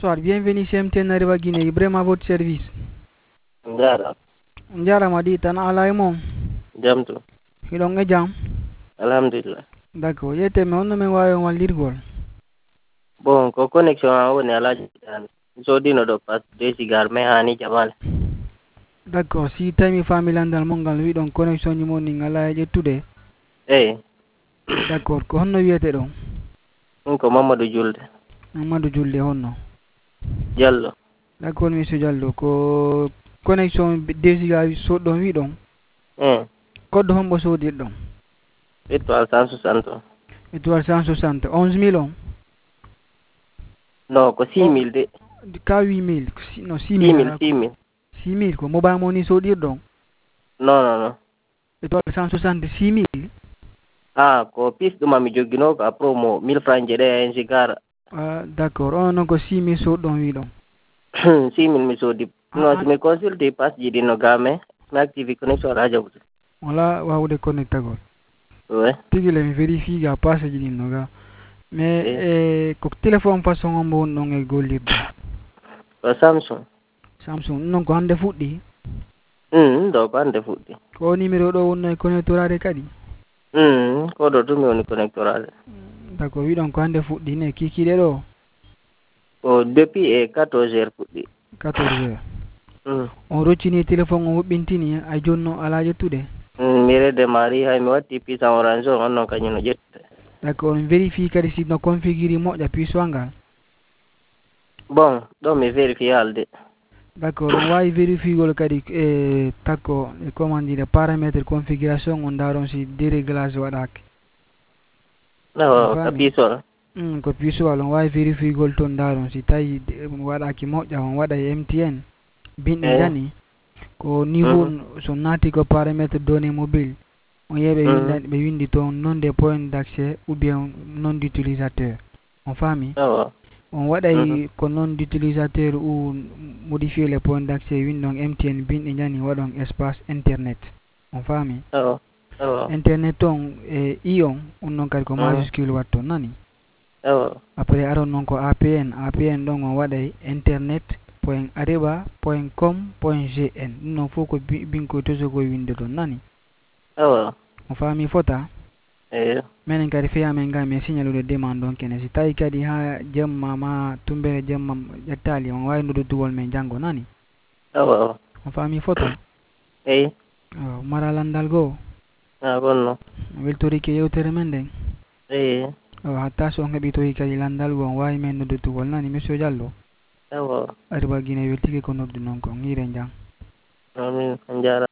Bonsoir, bienvenue chez MTN Arriva Guinée, Ibrahim à votre service. Njara, Njara Madi, Tana Alaimo, jamtu. Hilong Jam. Alhamdulillah. D'accord, yete me on me wayo wal lirgol. Bon, ko connexion a woni alaji tan. So dino do pas de cigar me hani jamal. D'accord, si time family andal mongal wi don connection ni moni ngala jettude. Eh, D'accord, ko honno wiyete don. ko Mamadou Julde. Mamadou Julde honno. Diallo. D'accord, monsieur Diallo, ko connection desiga so don wi don. Code hombo so dir don. Étoile 160. Étoile 160, 11 000 on. Non, ko 6000 de. Ka 8 000, non 6000, 6000. 6 000 ko mobile money so dir don. Non, non, non. Étoile 160, 6 000. Ah, ko pis duma mi joggino ko a promo 1000 francs jede en cigar. Ah, d'accord, on non ko 6 000 so don wi don. 6000 mi sodi. No, si mi consulte pas jidi no game, mi activi connexion raja wutu. Wala wawude connectagol. Ouais. Tigi le mi vérifie ga passe jidi no ga. Mais ko téléphone façon on bon non e gollirde. Ko Samsung. Samsung non ko hande fuddi. Do ko hande fuddi. Ko numéro do wonno e connectorade kadi. Ko do tumi woni connectorade. D'accord, wi don ko hande fuddi ne kikide do. O depuis 14 heures fuddi. 14 heures. On roccini téléphone on wobbintini a jonno ala jettude. Mi redemari hay mi watti puissance orange on non kañum no ƴette. D'accord, on vérifie kadi si no configure moƴƴa puissance ngal. Bon, ɗo mi vérifie halde. D'accord, on wawi vérifiegol kadi takko e comment dire paramètre configuration on daron si déréglage waɗake. Ka pisol. Ko pisowal on wawi vérifiegol toon daron si tawi waɗaki moƴƴa on waɗa e MTN binɗi jani ko niveau so naati ko paramètre données mobile on yeɓe ɓe windi toon non des points d'accès ou bien non d'utilisateur on faami on waɗay ko non d'utilisateur ou modifier les points d'accès windon MTN binɗi jani waɗon espace internet on faami internet toon e i on non kadi ko majuscule watton nani après aron noon ko APN ɗon on waɗay internet point arriba point com point gn ɗum noon fof ko binkoye tosogoye winde ɗon nani on faami fota minen kadi feyamen ga min signalude demande on kene si tawi kadi ha jemma ma tumbere jemma ƴettali on wawi noddudugol men janggo nani on faami fota mara landal goo gonno weltorike yewtere men nden hatta so on heɓitoyi kadi landal goo on wawi men noddutugol nani monsieur Diallo Arriva Guinée weltike ko noddu noon ko ngire jang amin on jarama.